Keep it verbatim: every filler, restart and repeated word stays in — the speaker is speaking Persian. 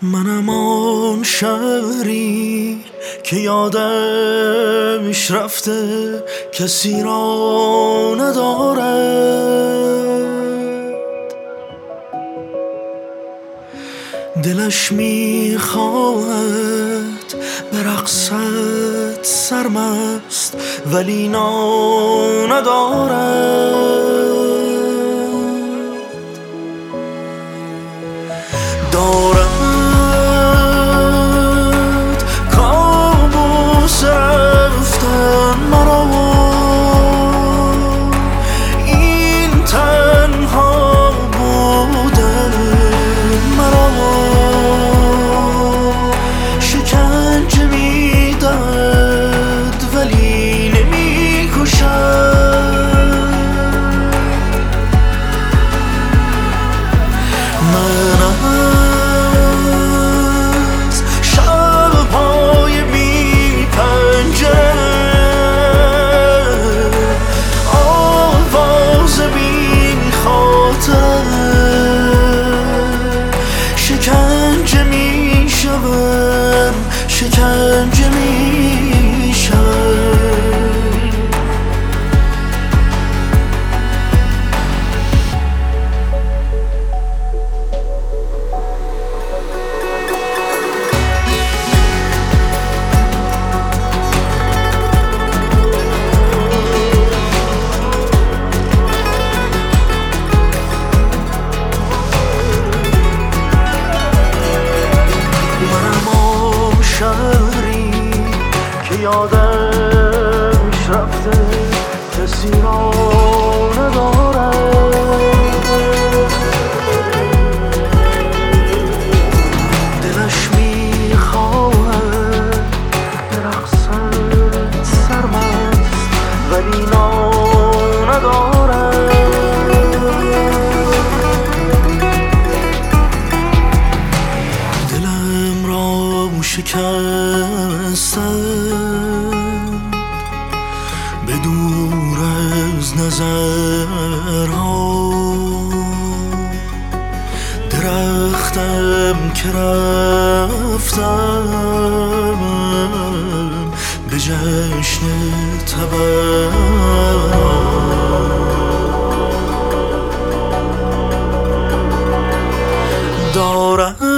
منم آن شهری که یادش رفته کسی را ندارد، دلش میخواهد به رقصت سرمست ولی نا ندارد. دارد کابوس رفتن مرا، این تنها بودن مرا، شکنجه میدهد ولی نمیکشد. من شکنجه می شوم، شکنجه می شوم. شهری که یادش رفته کسی را ندارد، دلش میخواهد به رقصت سرمست ولی نا ندارد. دلم را شکستم به دور از نظرها، درختم که رفتم به جشن تبر دارم.